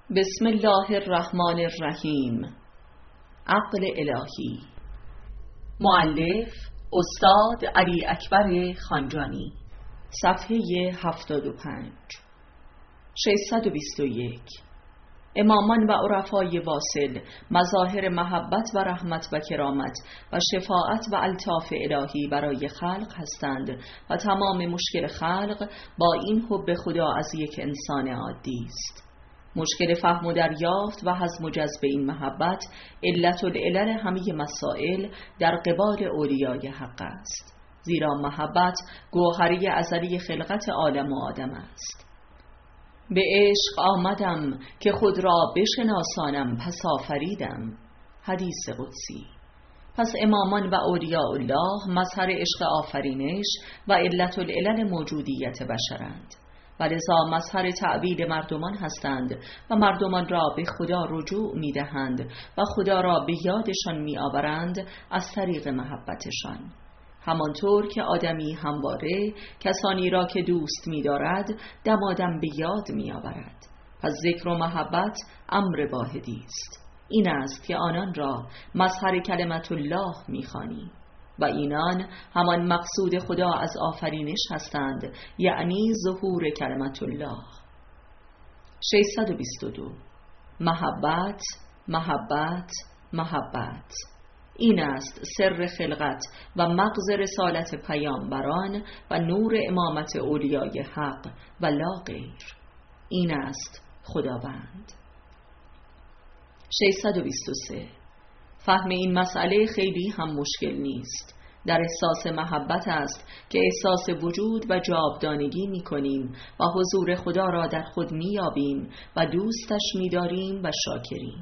بسم الله الرحمن الرحیم. عقل الهی. مؤلف استاد علی اکبر خانجانی. صفحه 75. 621. امامان و عرفای واصل مظاهر محبت و رحمت و کرامت و شفاعت و الطاف الهی برای خلق هستند و تمام مشکل خلق با این حب خدا از یک انسان عادی است. مشکل فهم و دریافت و هضم و جذب این محبت علت العلل همه مسائل در قبال اولیای حق است، زیرا محبت گوهری ازلی خلقت عالم و آدم است. به عشق آمدم که خود را بشناسانم پس آفریدم. حدیث قدسی. پس امامان و اولیاء الله مظهر عشق آفرینش و علت العلل موجودیت بشرند و لذا مظهر تعبید مردمان هستند و مردمان را به خدا رجوع می دهند و خدا را به یادشان می آورند از طریق محبتشان، همانطور که آدمی همواره کسانی را که دوست می دارد دمادم به یاد می آورد. پس ذکر و محبت امر واحدی است. این است که آنان را مظهر کلمت الله می خوانیم و اینان همان مقصود خدا از آفرینش هستند، یعنی ظهور کلمت الله. 622. محبت، محبت، محبت. این است سر خلقت و مغز رسالت پیامبران و نور امامت اولیای حق و لا غیر. این است خداوند. 623. فهم این مسئله خیلی هم مشکل نیست. در احساس محبت است که احساس وجود و جاودانگی می کنیم و حضور خدا را در خود می یابیم و دوستش می داریم و شاکریم.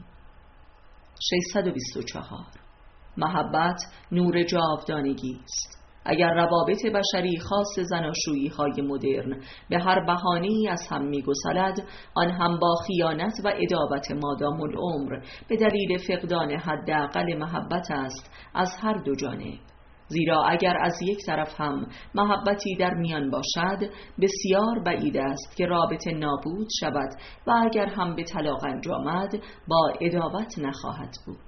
624. محبت نور جاودانگی است. اگر روابط بشری خاص زناشویی های مدرن به هر بهانه‌ای از هم می‌گسلد، آن هم با خیانت و عداوت مادام العمر به دلیل فقدان حداقل محبت است از هر دو جانب. زیرا اگر از یک طرف هم محبتی در میان باشد بسیار بعید است که رابطه نابود شود و اگر هم به طلاق انجامد با عداوت نخواهد بود.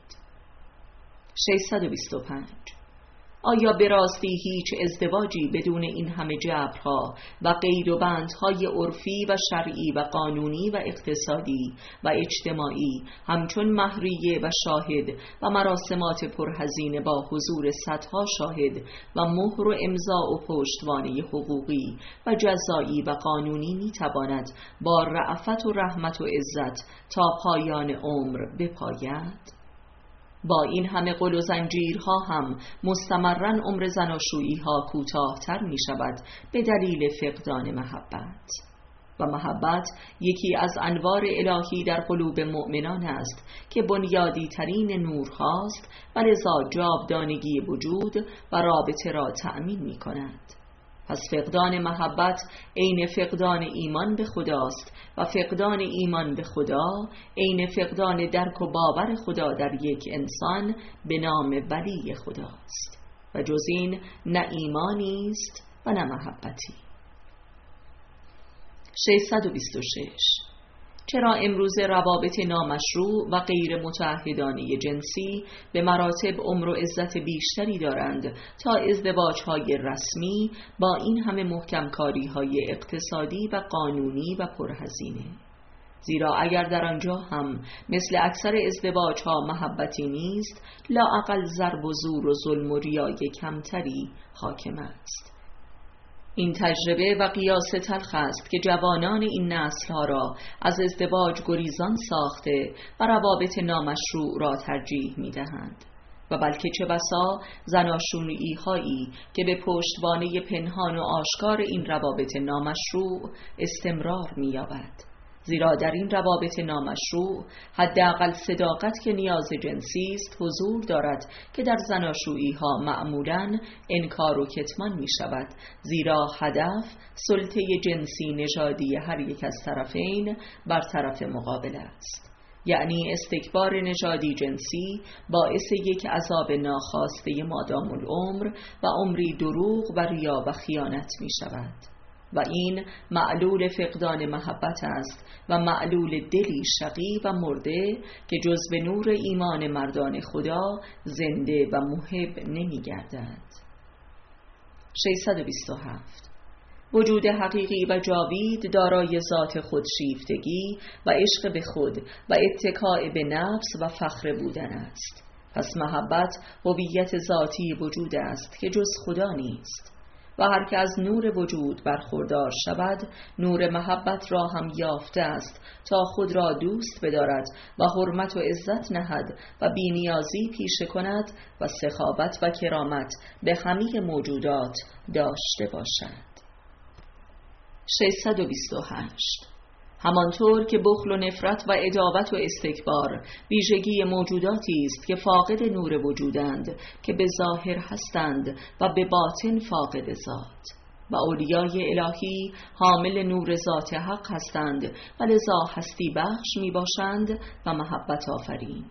625. آیا به راستی هیچ ازدواجی بدون این همه جبرها و قید و بندهای عرفی و شرعی و قانونی و اقتصادی و اجتماعی همچون مهریه و شاهد و مراسمات پرهزینه با حضور صدها شاهد و مهر و امضاء و پشتوانه حقوقی و جزایی و قانونی میتواند با رأفت و رحمت و عزت تا پایان عمر بپاید؟ با این همه قل و زنجیرها هم مستمراً عمر زناشویی ها کوتاه‌تر می شود به دلیل فقدان محبت. و محبت یکی از انوار الهی در قلوب مؤمنان است که بنیادی ترین نورهاست و لذا جاودانگی وجود و رابطه را تأمین می کند. پس فقدان محبت عین فقدان ایمان به خداست و فقدان ایمان به خدا عین فقدان درک و باور خدا در یک انسان به نام ولی خداست و جز این نه ایمانی است و نه محبتی. 626. چرا امروز روابط نامشروع و غیر متعهدانه جنسی به مراتب عمر و عزت بیشتری دارند تا ازدواج‌های رسمی با این همه محکم‌کاری‌های اقتصادی و قانونی و پرهزینه؟ زیرا اگر در آنجا هم مثل اکثر ازدواج‌ها محبتی نیست، لااقل ضرب و زور و ظلم و ریای کمتری حاکم است. این تجربه و قیاس تلخ است که جوانان این نسل‌ها را از ازدواج گریزان ساخته و روابط نامشروع را ترجیح می‌دهند و بلکه چه بسا زناشویی هایی که به پشتوانه پنهان و آشکار این روابط نامشروع استمرار می‌یابد. زیرا در این روابط نامشروع حداقل صداقت که نیاز جنسی است حضور دارد که در زناشویی ها معمولاً انکار و کتمان می شود، زیرا هدف سلطه جنسی نژادی هر یک از طرفین بر طرف مقابل است. یعنی استکبار نژادی جنسی باعث یک عذاب ناخواسته مادام العمر و عمری دروغ و ریا و خیانت می شود. و این معلول فقدان محبت است و معلول دلی شقی و مرده که جز به نور ایمان مردان خدا زنده و محب نمی گردد. 627. وجود حقیقی و جاوید دارای ذات خودشیفتگی و عشق به خود و اتکاء به نفس و فخر بودن است. پس محبت هویت ذاتی وجود است که جز خدا نیست و هر که از نور وجود برخوردار شود نور محبت را هم یافته است تا خود را دوست بدارد و حرمت و عزت نهد و بی‌نیازی پیشه کند و سخاوت و کرامت به همه موجودات داشته باشد. 628. همانطور که بخل و نفرت و عداوت و استکبار ویژگی موجوداتی است که فاقد نور وجودند که به ظاهر هستند و به باطن فاقد ذات، و اولیای الهی حامل نور ذات حق هستند و لذا هستی بخش می باشند و محبت آفرین.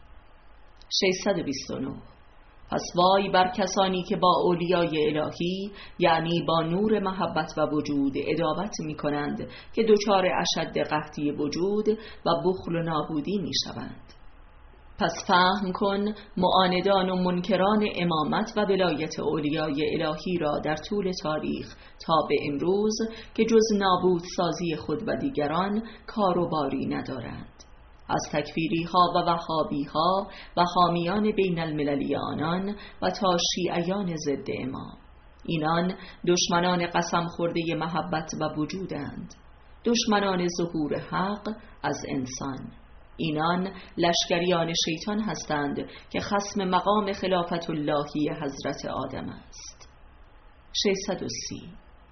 629. پس وای بر کسانی که با اولیای الهی یعنی با نور محبت و وجود عداوت می کنند که دچار اشد قحطی وجود و بخل و نابودی می شوند. پس فهم کن معاندان و منکران امامت و ولایت اولیای الهی را در طول تاریخ تا به امروز که جز نابود سازی خود و دیگران کار و باری ندارند. از تکفیری ها و وهابی ها و حامیان بین المللی آنان و تا شیعیان ضد امام، اینان دشمنان قسم خورده محبت و وجودند، دشمنان ظهور حق از انسان. اینان لشکریان شیطان هستند که خصم مقام خلافت اللهی حضرت آدم است. 630.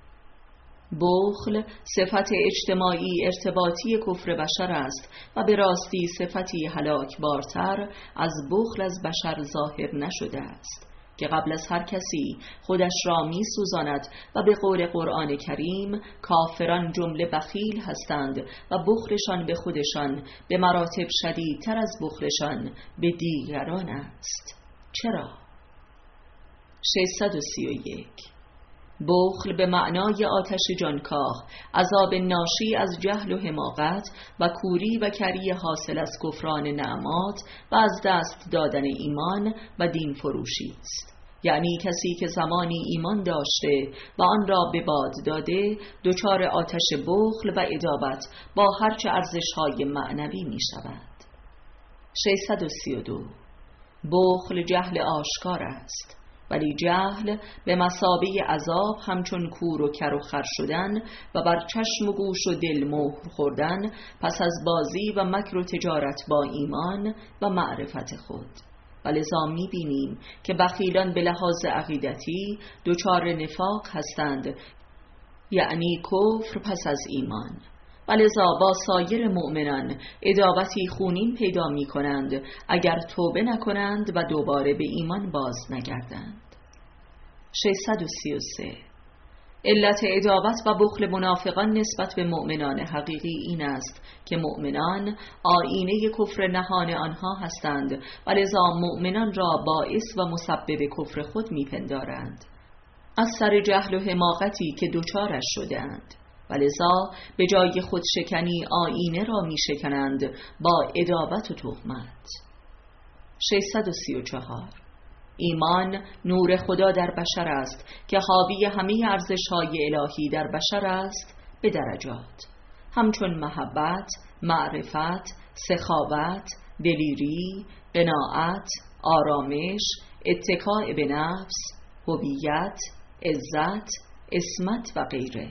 بخل صفت اجتماعی ارتباطی کفر بشر است و به راستی صفتی هلاک بارتر از بخل از بشر ظاهر نشده است که قبل از هر کسی خودش را می سوزاند و به قول قرآن کریم کافران جمله بخیل هستند و بخلشان به خودشان به مراتب شدیدتر از بخلشان به دیگران است. چرا؟ 631. بخل به معنای آتش جانکاه، عذاب ناشی از جهل و حماقت و کوری و کری حاصل از کفران نعمات و از دست دادن ایمان و دین فروشی است. یعنی کسی که زمانی ایمان داشته و آن را به باد داده دچار آتش بخل و عداوت با هرچه ارزش‌های معنوی می شود. 632. بخل جهل آشکار است، ولی جهل به مثابه عذاب همچون کور و کر و خر شدن و بر چشم و گوش و دل مهر خوردن پس از بازی و مکر و تجارت با ایمان و معرفت خود. و لذا می بینیم که بخیلان به لحاظ عقیدتی دچار نفاق هستند، یعنی کفر پس از ایمان، و لذا با سایر مؤمنان عداوتی خونین پیدا می کنند اگر توبه نکنند و دوباره به ایمان باز نگردند. 633. علت عداوت و بخل منافقان نسبت به مؤمنان حقیقی این است که مؤمنان آیینه کفر نهان آنها هستند و لذا مؤمنان را باعث و مسبب کفر خود میپندارند از سر جهل و حماقتی که دچارش شدند، و لذا به جای خودشکنی آیینه را میشکنند با عداوت و تهمت. 634. ایمان نور خدا در بشر است که حاوی همه ارزش‌های الهی در بشر است به درجات، همچون محبت، معرفت، سخاوت، دلیری، قناعت، آرامش، اتکاء به نفس، هویت، عزت، عصمت و غیره.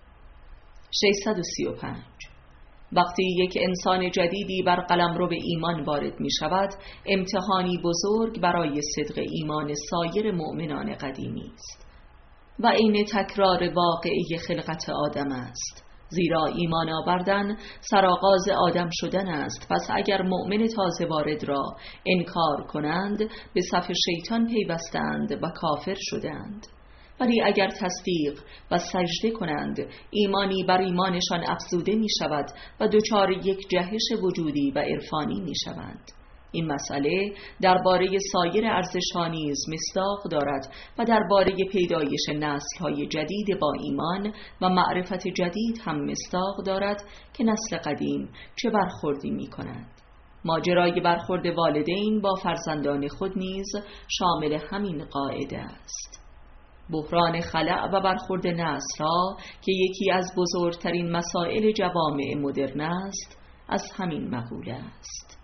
635. وقتی یک انسان جدیدی بر قلمرو به ایمان وارد می شود، امتحانی بزرگ برای صدق ایمان سایر مؤمنان قدیمی است و این تکرار واقعی خلقت آدم است، زیرا ایمان آوردن سرآغاز آدم شدن است. پس اگر مؤمن تازه وارد را انکار کنند به صف شیطان پیوستند و کافر شدند، ولی اگر تصدیق و سجده کنند ایمانی بر ایمانشان افزوده می شود و دچار یک جهش وجودی و عرفانی می شوند این مسئله درباره سایر ارزش‌ها نیز مصداق دارد و درباره پیدایش نسل‌های جدید با ایمان و معرفت جدید هم مصداق دارد که نسل قدیم چه برخوردی می‌کند. ماجرای برخورد والدین با فرزندان خود نیز شامل همین قاعده است. بحران خلأ و برخورد نسل‌ها که یکی از بزرگترین مسائل جوامع مدرن است، از همین مقوله است.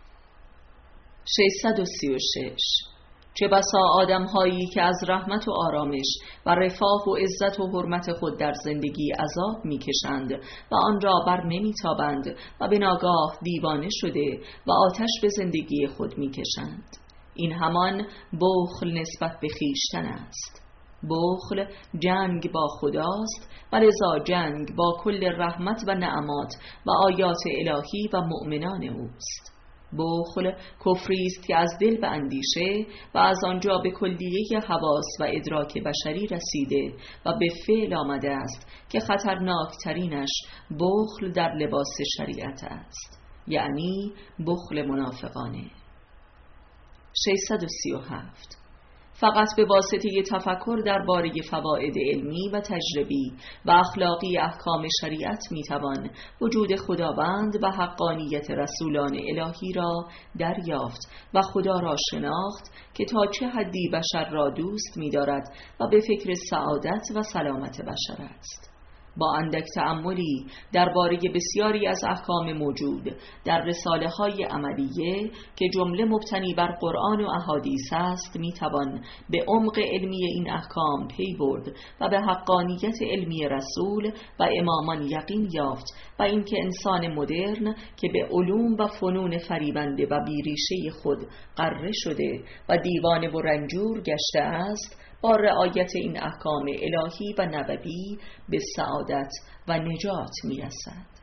636. چه بسا آدم‌هایی که از رحمت و آرامش و رفاه و عزت و حرمت خود در زندگی عذاب می‌کشند و آن را بر نمی‌تابند و به ناگاه دیوانه شده و آتش به زندگی خود می‌کشند. این همان بخل نسبت به خویشتن است. بخل جنگ با خداست و لذا جنگ با کل رحمت و نعمات و آیات الهی و مؤمنان اوست. بخل کفری است که از دل به اندیشه و از آنجا به کلیه حواس و ادراک بشری رسیده و به فعل آمده است که خطرناکترینش بخل در لباس شریعت است، یعنی بخل منافقانه. 637. فقط به واسطه تفکر درباره فواید علمی و تجربی و اخلاقی احکام شریعت میتوان وجود خداوند و حقانیت رسولان الهی را دریافت و خدا را شناخت که تا چه حدی بشر را دوست می‌دارد و به فکر سعادت و سلامت بشر است. با اندک تأملی درباره بسیاری از احکام موجود در رساله‌های عملیه که جمله مبتنی بر قرآن و احادیث است میتوان به عمق علمی این احکام پی برد و به حقانیت علمی رسول و امامان یقین یافت و اینکه انسان مدرن که به علوم و فنون فریبنده و بیریشه خود غره شده و دیوانه و رنجور گشته است، با رعایت این احکام الهی و نبوی به سعادت و نجات میرسد.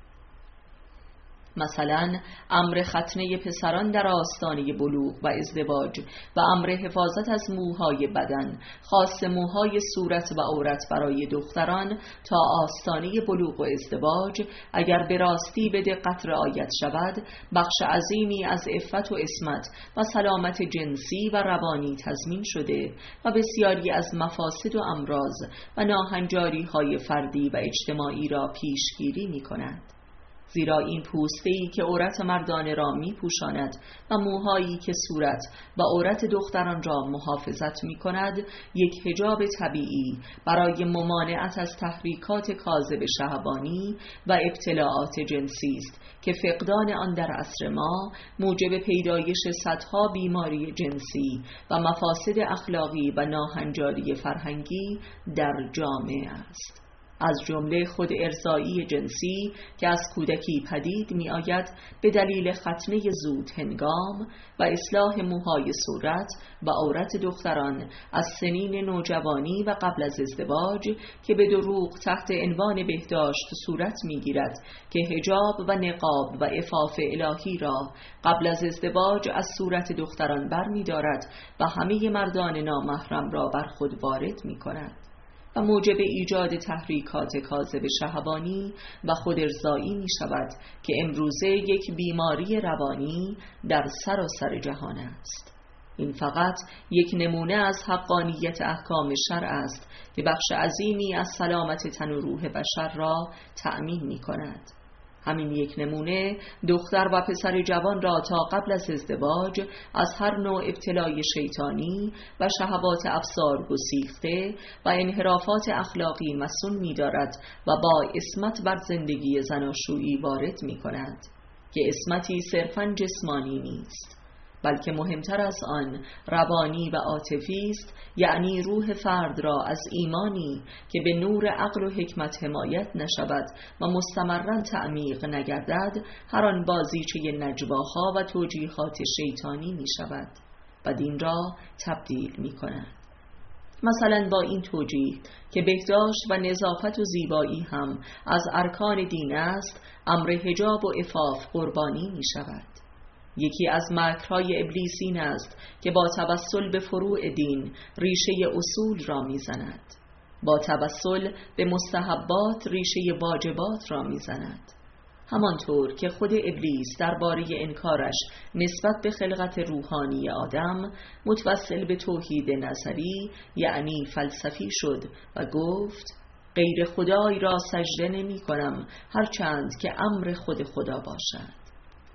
مثلا امر ختنه پسران در آستانه بلوغ و ازدواج و امر حفاظت از موهای بدن، خاص موهای صورت و عورت برای دختران تا آستانه بلوغ و ازدواج، اگر به راستی به دقت رعایت شود، بخش عظیمی از عفت و عصمت و سلامت جنسی و روانی تضمین شده و بسیاری از مفاسد و امراض و ناهنجاری‌های فردی و اجتماعی را پیشگیری می‌کند. زیرا این پوسته‌ای که عورت مردان را می‌پوشاند و موهایی که صورت و عورت دختران را محافظت می‌کند، یک حجاب طبیعی برای ممانعت از تحریکات کاذب شهوانی و ابتلاعات جنسی است که فقدان آن در عصر ما موجب پیدایش صدها بیماری جنسی و مفاسد اخلاقی و ناهنجاری فرهنگی در جامعه است. از جمله خود ارضایی جنسی که از کودکی پدید می آید به دلیل ختنه زود هنگام و اصلاح موهای صورت و عورت دختران از سنین نوجوانی و قبل از ازدواج که به دروغ تحت عنوان بهداشت صورت می گیرد که حجاب و نقاب و عفاف الهی را قبل از ازدواج از صورت دختران بر می دارد و همه مردان نامحرم را بر خود وارد می کند و موجب ایجاد تحریکات کاذب شهوانی و خودارضایی می شود که امروزه یک بیماری روانی در سراسر جهان است. این فقط یک نمونه از حقانیت احکام شرع است که بخش عظیمی از سلامت تن و روح بشر را تأمین می کند. همین یک نمونه دختر و پسر جوان را تا قبل از ازدواج از هر نوع ابتلای شیطانی و شهوات افسار گسیخته و انحرافات اخلاقی مصون می دارد و با عصمت بر زندگی زناشویی وارد می کند که عصمتی صرفاً جسمانی نیست، بلکه مهمتر از آن روانی و عاطفی است، یعنی روح فرد را از ایمانی که به نور عقل و حکمت حمایت نشود و مستمراً تعمیق نگردد، هر آن بازیچه نجواها و توجیهات شیطانی می شود و دین را تبدیل می کند. مثلا با این توجیه که بهداشت و نظافت و زیبایی هم از ارکان دین است، امر حجاب و عفاف قربانی می شود. یکی از مکرهای ابلیس این است که با توسل به فروع دین ریشه اصول را میزند، با توسل به مستحبات ریشه واجبات را میزند. همانطور که خود ابلیس درباره انکارش نسبت به خلقت روحانی آدم متوسل به توحید نظری یعنی فلسفی شد و گفت غیر خدای را سجده نمی کنم هرچند که امر خود خدا باشد.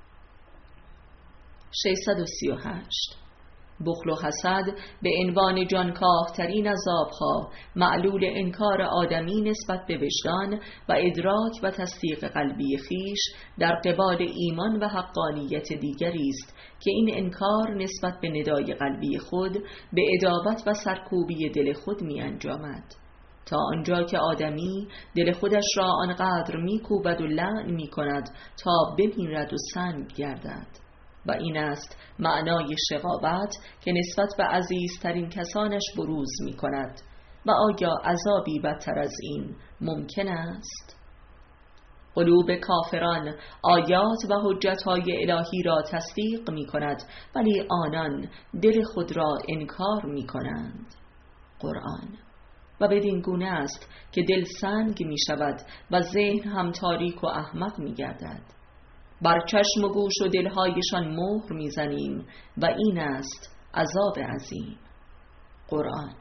638 بخل و حسد به عنوان جانکاه‌ترین عذاب‌ها معلول انکار آدمی نسبت به وجدان و ادراک و تصدیق قلبی خیش در قبال ایمان و حقانیت دیگری است که این انکار نسبت به ندای قلبی خود به عداوت و سرکوبی دل خود می انجامد، تا آنجا که آدمی دل خودش را آنقدر می کوبد و لعن می کند تا بمیرد و سنگ گردد. و این است معنای شقاوت که نسبت به عزیزترین کسانش بروز می کند. و آیا عذابی بدتر از این ممکن است؟ قلوب کافران آیات و حجتهای الهی را تصدیق می کند ولی آنان دل خود را انکار می کنند. قرآن. و بدین گونه است که دل سنگ می شود و ذهن هم تاریک و احمق می گردد. بر چشم و گوش و دلهایشان مهر میزنیم و این است عذاب عظیم. قرآن.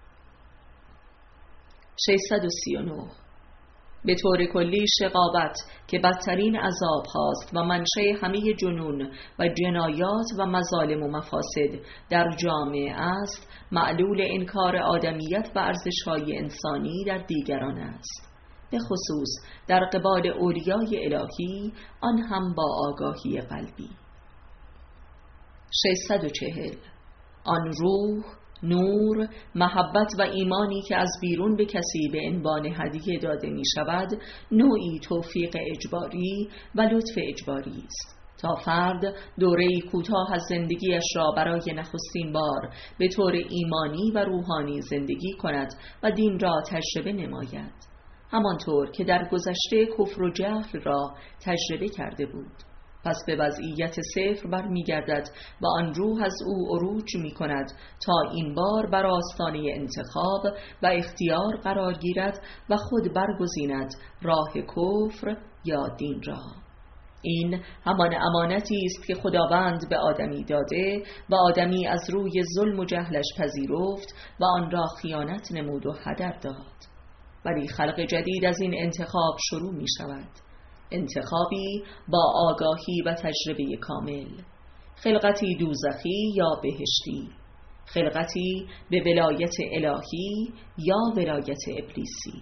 639 به طور کلی شقاوت که بدترین عذاب هاست و منشأ همه جنون و جنایات و مظالم و مفاسد در جامعه است، معلول انکار آدمیت و ارزش‌های انسانی در دیگران است، به خصوص در قبال اولیای الهی، آن هم با آگاهی قلبی. 640 آن روح، نور، محبت و ایمانی که از بیرون به کسی به عنوان هدیه داده می شود نوعی توفیق اجباری و لطف اجباری است تا فرد دوره‌ای کوتاه از زندگیش را برای نخستین بار به طور ایمانی و روحانی زندگی کند و دین را تجربه نماید، همانطور که در گذشته کفر و جهل را تجربه کرده بود. پس به وضعیت صفر برمیگردد و آن روح از او عروج می کند تا این بار بر آستانه انتخاب و اختیار قرار گیرد و خود برگزیند راه کفر یا دین را. این همان امانتی است که خداوند به آدمی داده و آدمی از روی ظلم و جهلش پذیرفت و آن را خیانت نمود و هدر داد. ولی خلق جدید از این انتخاب شروع می شود، انتخابی با آگاهی و تجربه کامل، خلقتی دوزخی یا بهشتی، خلقتی به ولایت الهی یا ولایت ابلیسی.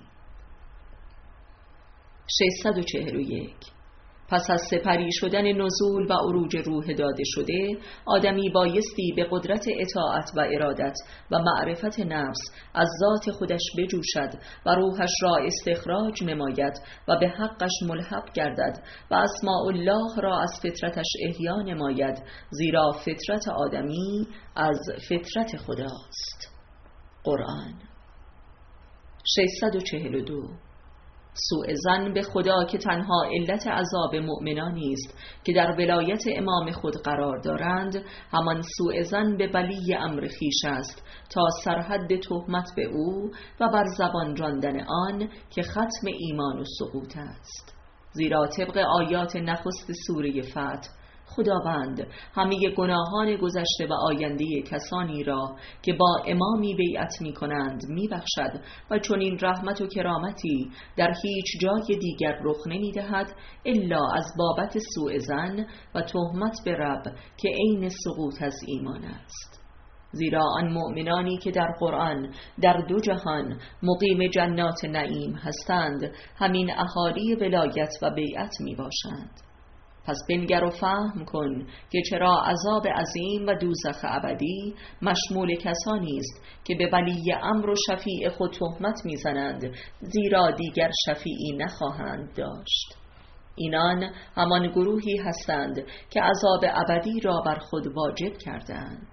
641 پس از سپری شدن نزول و عروج روح داده شده، آدمی بایستی به قدرت اطاعت و ارادت و معرفت نفس از ذات خودش بجوشد و روحش را استخراج نماید و به حقش ملحق گردد و اسماء الله را از فطرتش احیا نماید، زیرا فطرت آدمی از فطرت خداست. قرآن. 642 سوء ظن به خدا که تنها علت عذاب مؤمنانی است که در ولایت امام خود قرار دارند، همان سوء ظن به ولی امر خویش است تا سرحد تهمت به او و بر زبان راندن آن که ختم ایمان و سقوط است. زیرا طبق آیات نخست سوره فتح، خداوند همه گناهان گذشته و آینده کسانی را که با امامی بیعت می کنند می بخشد و چون این رحمت و کرامتی در هیچ جای دیگر رخ نمی دهد الا از بابت سوء ظن و تهمت به رب که عین سقوط از ایمان است. زیرا آن مؤمنانی که در قرآن در دو جهان مقیم جنات نعیم هستند، همین اهالی ولایت و بیعت می باشند. پس بنگر و فهم کن که چرا عذاب عظیم و دوزخ ابدی مشمول کسانی است که به ولی امر و شفیع خود تهمت میزنند، زیرا دیگر شفیعی نخواهند داشت. اینان همان گروهی هستند که عذاب ابدی را بر خود واجب کردند.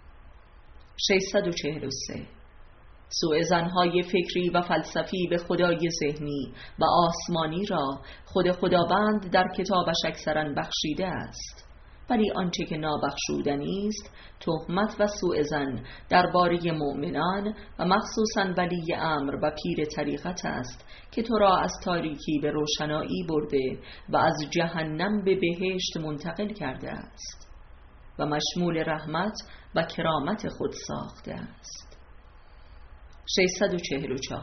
643 سوء ظن‌های فکری و فلسفی به خدای ذهنی و آسمانی را خود خداوند در کتابش اکثرا بخشیده است. ولی آنچه که نابخشودنی است تهمت و سوء ظن درباره مؤمنان و مخصوصاً ولی امر و پیر طریقت است که تو را از تاریکی به روشنایی برده و از جهنم به بهشت منتقل کرده است و مشمول رحمت و کرامت خود ساخته است. 644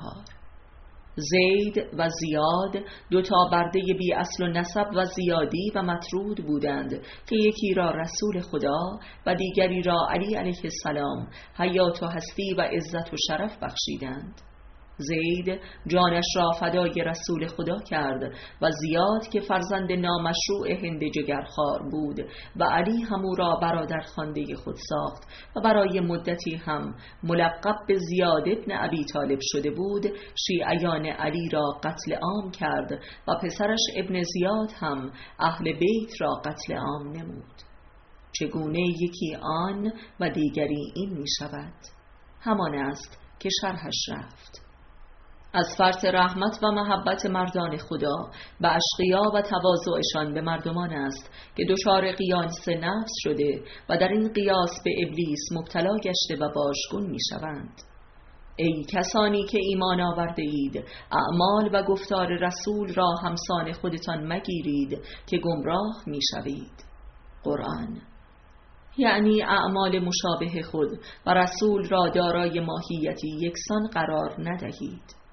زید و زیاد دو تا برده بی اصل و نسب و زیادی و مطرود بودند که یکی را رسول خدا و دیگری را علی علیه السلام حیات و هستی و عزت و شرف بخشیدند. زید جانش را فدای رسول خدا کرد و زیاد که فرزند نامشروع هند جگرخوار بود و علی هم او را برادر خوانده خود ساخت و برای مدتی هم ملقب به زیاد ابن ابی طالب شده بود، شیعیان علی را قتل عام کرد و پسرش ابن زیاد هم اهل بیت را قتل عام نمود. چگونه یکی آن و دیگری این می شود؟ همان است که شرحش رفت. از فرط رحمت و محبت مردان خدا به اشقیا و تواضعشان به مردمان است که دچار قیاس نفس شده و در این قیاس به ابلیس مبتلا گشته و باشگون می شوند. ای کسانی که ایمان آورده اید، اعمال و گفتار رسول را همسان خودتان مگیرید که گمراه می شوید. قرآن. یعنی اعمال مشابه خود و رسول را دارای ماهیتی یکسان قرار ندهید.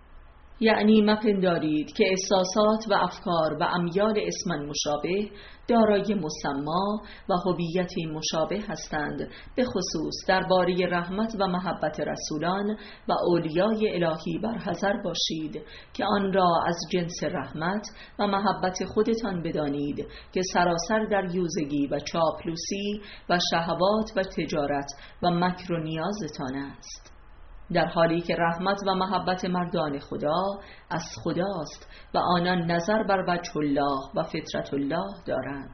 یعنی مپندارید که احساسات و افکار و امیال اسمن مشابه دارای مسما و هویتی مشابه هستند، به خصوص درباره رحمت و محبت رسولان و اولیای الهی برحذر باشید که آن را از جنس رحمت و محبت خودتان بدانید که سراسر در یوزگی و چاپلوسی و شهوات و تجارت و مکر و نیازتان است، در حالی که رحمت و محبت مردان خدا از خداست و آنان نظر بر وجه الله و فطرت الله دارند.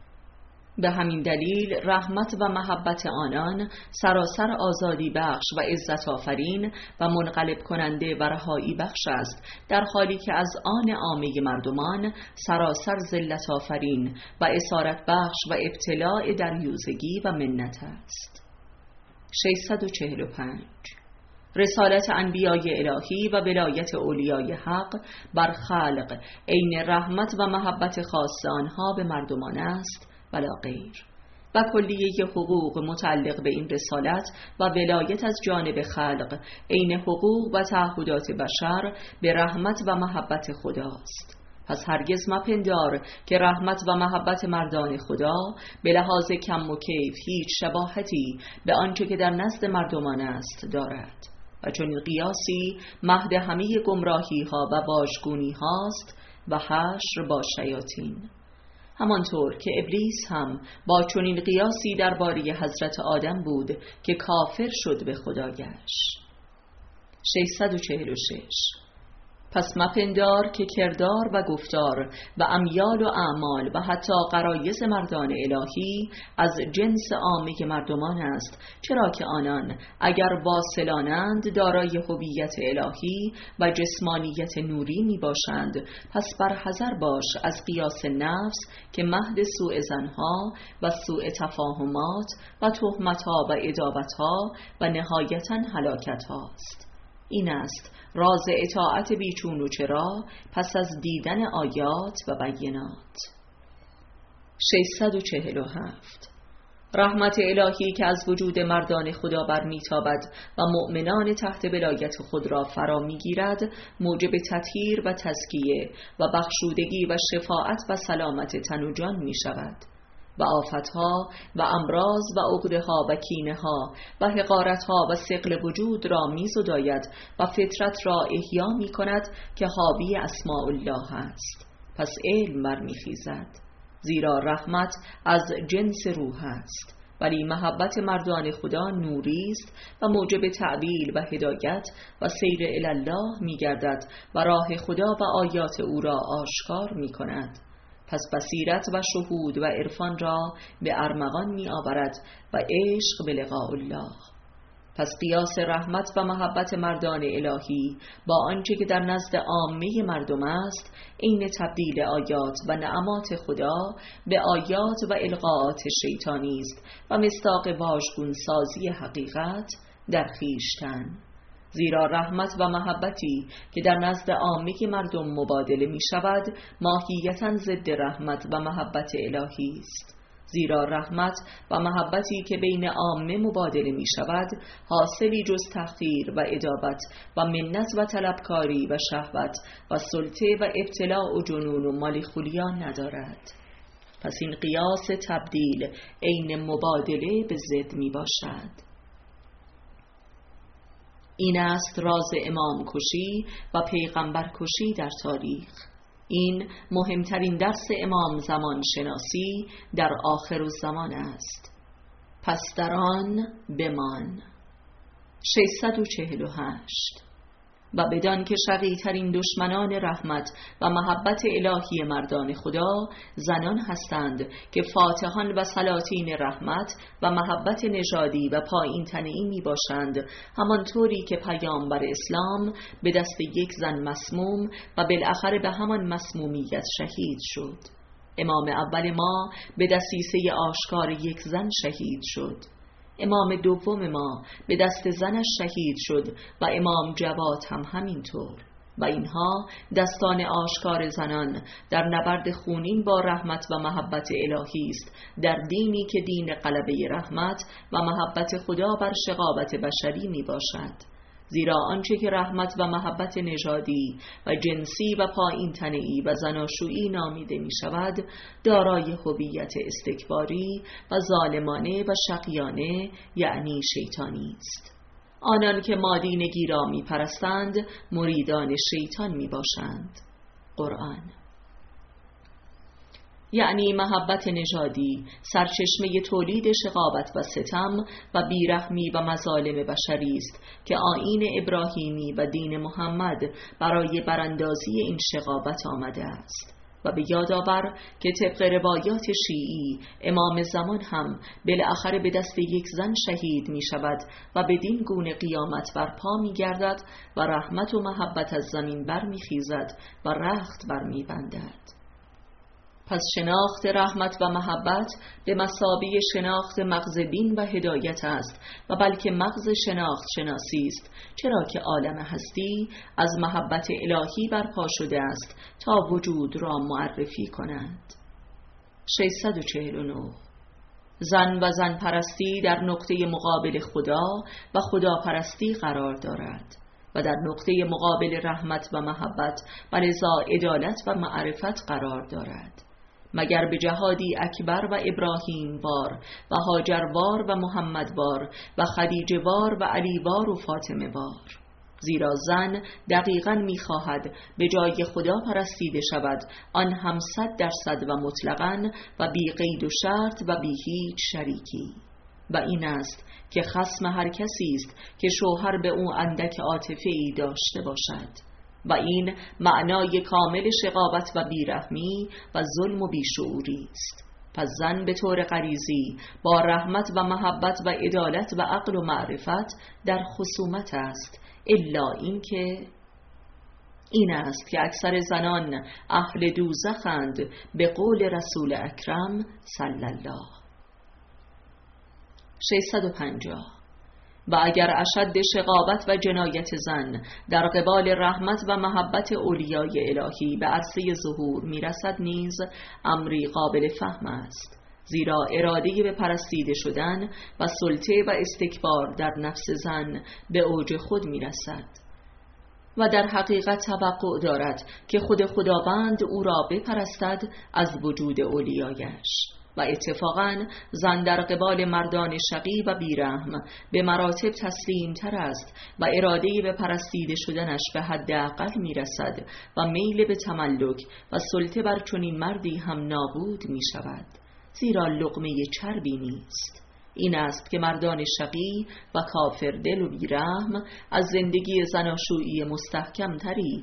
به همین دلیل رحمت و محبت آنان سراسر آزادی بخش و عزت آفرین و منقلب کننده و رهایی بخش است، در حالی که از آن عامه مردمان سراسر ذلت آفرین و اسارت بخش و ابتلاع دریوزگی و منت است. 645 رسالت انبیای الهی و ولایت اولیای حق بر خلق عین رحمت و محبت خاص آنها به مردمان است ولا غیر، و کلیه حقوق متعلق به این رسالت و ولایت از جانب خلق عین حقوق و تعهدات بشر به رحمت و محبت خداست. پس هرگز مپندار که رحمت و محبت مردان خدا به لحاظ کم و کیف هیچ شباهتی به آنچه که در نزد مردمان است دارد، و چون قیاسی مهد همه گمراهی ها و واژگونی هاست و حشر با شیاطین. همانطور که ابلیس هم با چنین قیاسی درباره حضرت آدم بود که کافر شد به خدا گشت. 646 پس مپندار که کردار و گفتار و امیال و اعمال و حتی غرایز مردان الهی از جنس عامه مردمان است، چرا که آنان اگر واصلانند دارای هویت الهی و جسمانیت نوری می باشند، پس بر حذر باش از قیاس نفس که مهد سوء ظنها و سوء تفاهمات و تهمتها و عداوتها و نهایتاً هلاکتها است. این است راز اطاعت بیچون و چرا پس از دیدن آیات و بینات. 647 رحمت الهی که از وجود مردان خدا برمیتابد و مؤمنان تحت ولایت خود را فرا میگیرد، موجب تطهیر و تزکیه و بخشودگی و شفاعت و سلامت تن و جان می شود و آفتها و امراض و عقدها و کینه‌ها و حقارتها و ثقل وجود را می‌زداید و فطرت را احیا می‌کند که حاوی اسماء الله است. پس علم برمیخیزد، زیرا رحمت از جنس روح است، ولی محبت مردان خدا نوری است و موجب تعویل و هدایت و سیر الی الله می‌گردد و راه خدا و آیات او را آشکار می‌کند. پس بصیرت و شهود و عرفان را به ارمغان می آورد و عشق به لقاء الله. پس قیاس رحمت و محبت مردان الهی با آنچه که در نزد عامه مردم است عین تبدیل آیات و نعمات خدا به آیات و القاءات شیطانی است و مصداق واژگون سازی حقیقت در خویشتن. زیرا رحمت و محبتی که در نزد عامه مردم مبادله می شود ماهیتاً ضد رحمت و محبت الهی است. زیرا رحمت و محبتی که بین عامه مبادله می شود حاصلی جز تحقیر و ادابت و منت و طلبکاری و شهوت و سلطه و ابتلاع و جنون و مالیخولیان ندارد. پس این قیاس تبدیل عین مبادله به ضد می باشد. این است راز امام کشی و پیغمبر کشی در تاریخ. این مهمترین درس امام زمان شناسی در آخر الزمان است. پس در آن بمان. 648. و بدان که شقی‌ترین دشمنان رحمت و محبت الهی مردان خدا زنان هستند که فاتحان و سلاطین رحمت و محبت نژادی و پایین تنه‌ای می باشند، همانطوری که پیامبر اسلام به دست یک زن مسموم و بالاخره به همان مسمومیت شهید شد. امام اول ما به دسیسه آشکار یک زن شهید شد. امام دوم ما به دست زنش شهید شد و امام جواد هم همینطور. و اینها دستان آشکار زنان در نبرد خونین با رحمت و محبت الهی است، در دینی که دین غلبه رحمت و محبت خدا بر شقاوت بشری می باشد. زیرا آنچه که رحمت و محبت نژادی و جنسی و پایین تنه‌ای و زناشویی نامیده می شود دارای هویت استکباری و ظالمانه و شقیانه یعنی شیطانی است. آنان که مادینگی را می پرستند مریدان شیطان می باشند. قرآن. یعنی محبت نژادی سرچشمه تولید شقاوت و ستم و بیرحمی و مظالم بشری است که آیین ابراهیمی و دین محمد برای براندازی این شقاوت آمده است. و به یاد آور که طبق روایات شیعی امام زمان هم بالاخره به دست یک زن شهید می شود و بدین گونه قیامت برپا می گردد و رحمت و محبت از زمین بر می خیزد و رخت بر می بندد. پس شناخت رحمت و محبت به مثابه شناخت مغز دین و هدایت است و بلکه مغز شناخت شناسی است، چرا که عالم هستی از محبت الهی برپا شده است تا وجود را معرفی کند. 649. زن و زن پرستی در نقطه مقابل خدا و خدا پرستی قرار دارد و در نقطه مقابل رحمت و محبت و لذا عدالت و معرفت قرار دارد، مگر به جهادی اکبر و ابراهیم وار و هاجر وار و محمد وار و خدیجه وار و علی وار و فاطمه وار. زیرا زن دقیقاً می‌خواهد به جای خدا پرستیده شود، آن هم 100% و مطلقاً و بی قید و شرط و بی هیچ شریکی. و این است که خصم هر کسی است که شوهر به او اندک عاطفه‌ای داشته باشد، و این معنای کامل شقاوت و بیرحمی و ظلم و بیشعوری است. پس زن به طور غریزی با رحمت و محبت و عدالت و عقل و معرفت در خصومت است، الا این است که اکثر زنان اهل دوزخند به قول رسول اکرم صلی الله. 650. و اگر اشد شقاوت و جنایت زن در قبال رحمت و محبت اولیای الهی به عرصه ظهور میرسد نیز امری قابل فهم است، زیرا اراده به پرستیده شدن و سلطه و استکبار در نفس زن به اوج خود میرسد و در حقیقت توقع دارد که خود خداوند او را بپرستد از وجود اولیایش. و اتفاقاً زن در قبال مردان شقی و بیرحم به مراتب تسلیم تر است و اراده به پرستیده شدنش به حد اقل می رسد و میل به تملک و سلطه بر چنین مردی هم نابود می شود، زیرا لقمه چربی نیست. این است که مردان شقی و کافر دل و بیرحم از زندگی زناشویی مستحکم تری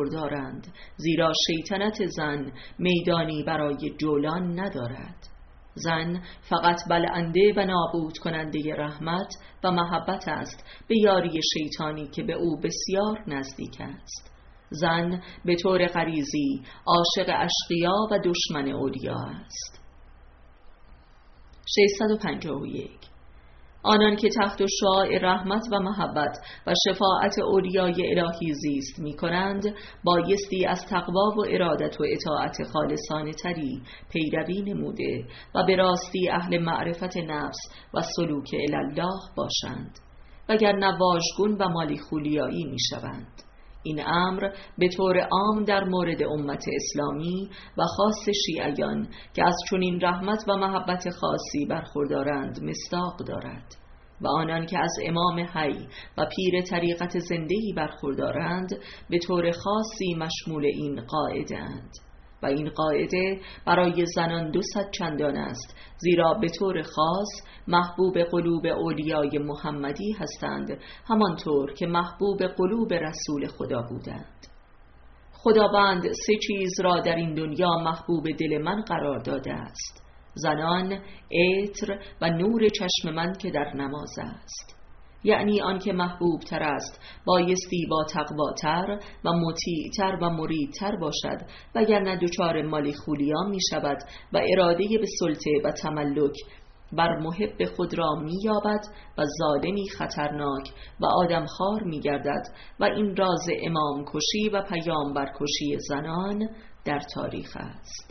برخوردارند، زیرا شیطنت زن میدانی برای جولان ندارد. زن فقط بلنده و نابود کننده رحمت و محبت است به یاری شیطانی که به او بسیار نزدیک است. زن به طور غریزی عاشق اشقیا و دشمن اولیا است. 651 آنان که تحت شعاع رحمت و محبت و شفاعت اولیای الهی زیست می کنند بایستی از تقوا و ارادت و اطاعت خالصانه تری پیروی نموده و به راستی اهل معرفت نفس و سلوک الله باشند، وگرنه واژگون و مالی خولیایی می شوند. این امر به طور عام در مورد امت اسلامی و خاص شیعیان که از چنین رحمت و محبت خاصی برخوردارند مصداق دارد و آنان که از امام حی و پیر طریقت زندهی برخوردارند به طور خاصی مشمول این قاعده اند و این قاعده برای زنان 200 چندان است، زیرا به طور خاص محبوب قلوب اولیای محمدی هستند، همانطور که محبوب قلوب رسول خدا بودند. خداوند 3 چیز را در این دنیا محبوب دل من قرار داده است: زنان، عطر و نور چشم من که در نماز است. یعنی آن که محبوب تر است بایستی با تقواتر و مطیعتر و مریدتر باشد، وگرنه دچار مالی خولیا می شود و اراده به سلطه و تملک بر محب خود را می یابد و ظالمی خطرناک و آدمخوار می گردد و این راز امام کشی و پیامبر کشی زنان در تاریخ است.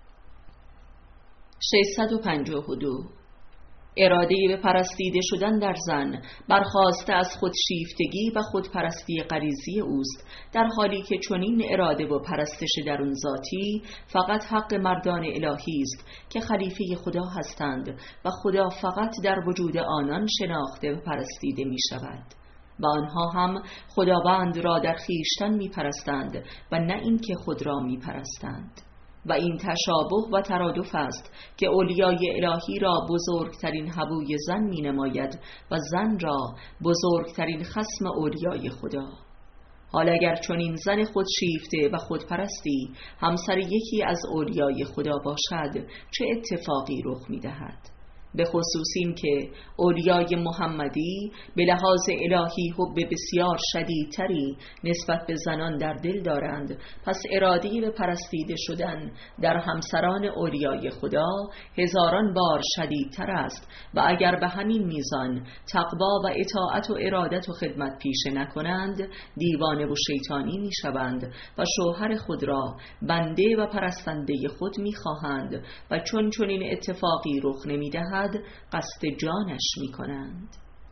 652 اراده به پرستیده شدن در زن برخاسته از خودشیفتگی و خودپرستی غریزی اوست، در حالی که چنین اراده و پرستش درون ذاتی فقط حق مردان الهی است که خلیفه خدا هستند و خدا فقط در وجود آنان شناخته و پرستیده می شود و آنها هم خداوند را در خویشتن می پرستند و نه اینکه خود را می پرستند. و این تشابه و ترادف است که اولیای الهی را بزرگترین حبوی زن می نماید و زن را بزرگترین خصم اولیای خدا. حال اگر چنین زن خودشیفته و خودپرستی همسر یکی از اولیای خدا باشد چه اتفاقی رخ می دهد؟ به خصوص این که اولیای محمدی به لحاظ الهی حب بسیار شدیدتری نسبت به زنان در دل دارند، پس ارادی به پرستیده شدن در همسران اولیای خدا هزاران بار شدیدتر است و اگر به همین میزان تقوا و اطاعت و ارادت و خدمت پیشه نکنند دیوانه و شیطانی می شوند و شوهر خود را بنده و پرستنده خود می خواهند و چون این اتفاقی رخ نمی دهد قصد جانش می کنند.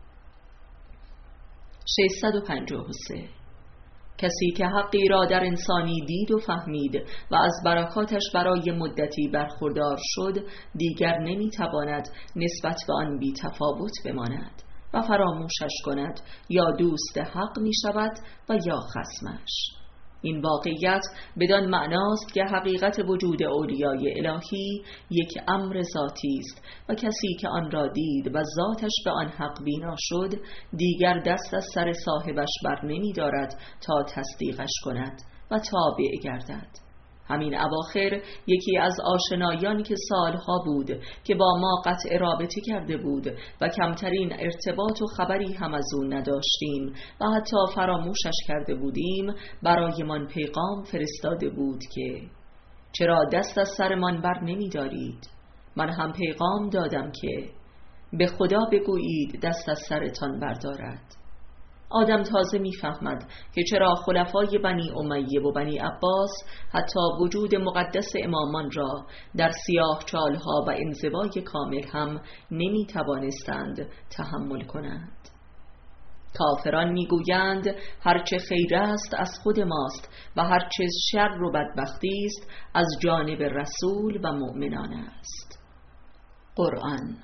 653 کسی که حقی را در انسانی دید و فهمید و از برکاتش برای مدتی برخوردار شد دیگر نمی تواند نسبت به آن بی تفاوت بماند و فراموشش کند، یا دوست حق می شود و یا خصمش. این واقعیت بدان معناست که حقیقت وجود اولیای الهی یک امر ذاتی است و کسی که آن را دید و ذاتش به آن حق بینا شد دیگر دست از سر صاحبش بر نمی دارد تا تصدیقش کند و تابع گردد. همین اواخر یکی از آشنایان که سالها بود که با ما قطع رابطه کرده بود و کمترین ارتباط و خبری هم از او نداشتیم و حتی فراموشش کرده بودیم برایمان پیغام فرستاده بود که چرا دست از سرمان بر نمی دارید؟ من هم پیغام دادم که به خدا بگویید دست از سرتان بردارد. آدم تازه میفهمد که چرا خلفای بنی امیه و بنی عباس حتی وجود مقدس امامان را در سیاه چالها و انزوای کامل هم نمی توانستند تحمل کنند. کافران میگویند هرچه خیر است از خود ماست و هرچه شر و بدبختی است از جانب رسول و مؤمنان است. قرآن.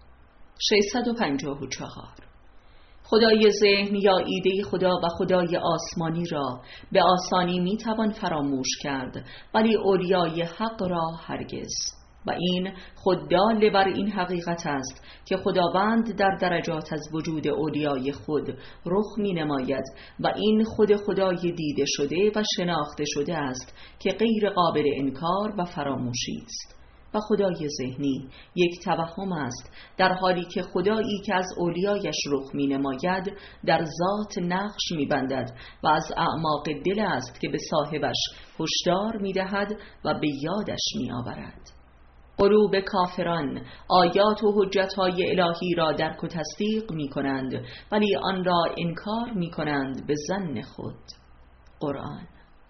654 خدای ذهن یا ایده خدا و خدای آسمانی را به آسانی میتوان فراموش کرد، ولی اولیای حق را هرگز. و این خود دال بر این حقیقت است که خداوند در درجات از وجود اولیای خود رخ می نماید و این خود خدای دیده شده و شناخته شده است که غیر قابل انکار و فراموشی است. و خدای ذهنی یک توهم است، در حالی که خدایی که از اولیایش رخ می نماید در ذات نقش می بندد و از اعماق دل است که به صاحبش هشدار می دهد و به یادش می آورد. قلوب کافران آیات و حجتهای الهی را درک و تصدیق می کنند، ولی آن را انکار می کنند به ظن خود. قرآن